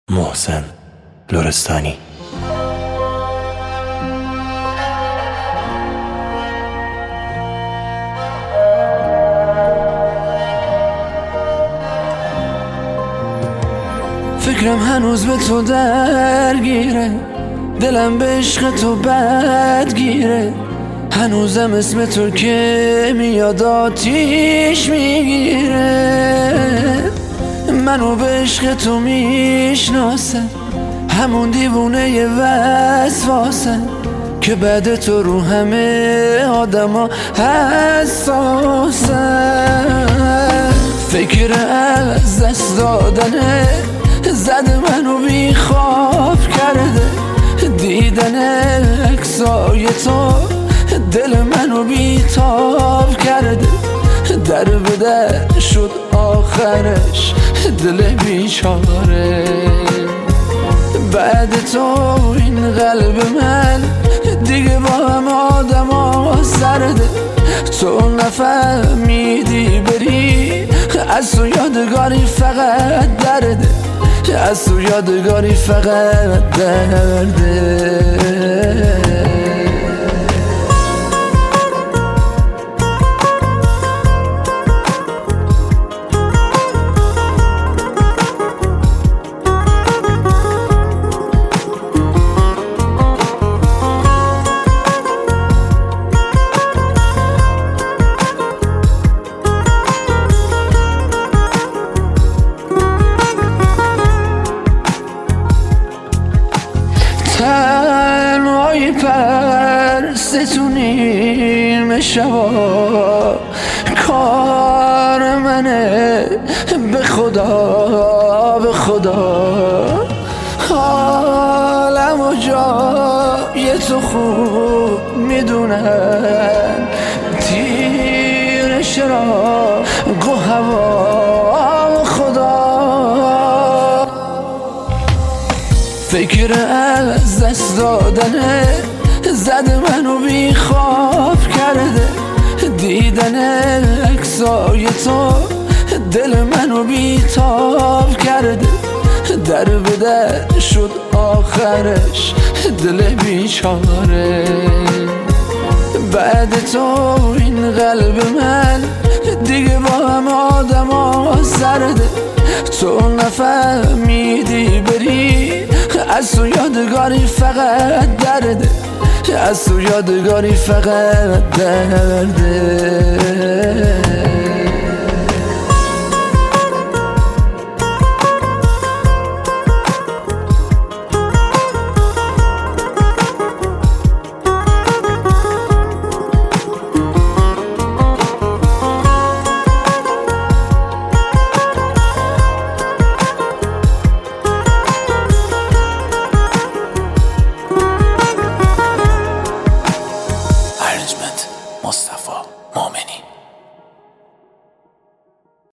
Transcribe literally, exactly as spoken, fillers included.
محسن لرستانی. فکرم هنوز به تو درگیره، دلم به عشق تو بدگیره، هنوزم اسم تو که میاد آتیش میگیره. منو به عشق تو میشناسم، همون دیوونه وسواسم که بعد تو رو همه آدما حساسم. فکر از دست دادنه زده منو بی خواب کرده، دیدن عکسای تو دل منو بی تاب کرده. در به در شد آخرش دل بیچاره، بعد تو این قلب من دیگه با هم آدم ها سرده. تو نفهمیدی بری، از تو یادگاری فقط درده، از تو یادگاری فقط درده. تنهایی پرستونیم شبا، کار منه به خدا به خدا. حالم و جای تو خوب میدونم، تیر شراق و هوا و خدا. فکر از دست دادنه زده منو بی خواب کرده، دیدن عکسای تو دل منو بی تاب کرده. در به در شد آخرش دل بیچاره، بعد تو این قلب من دیگه با هم آدم ها سرده. تو نفهمیدی بری، از تو یادگاری فقط درده، از تو یادگاری فقط درده.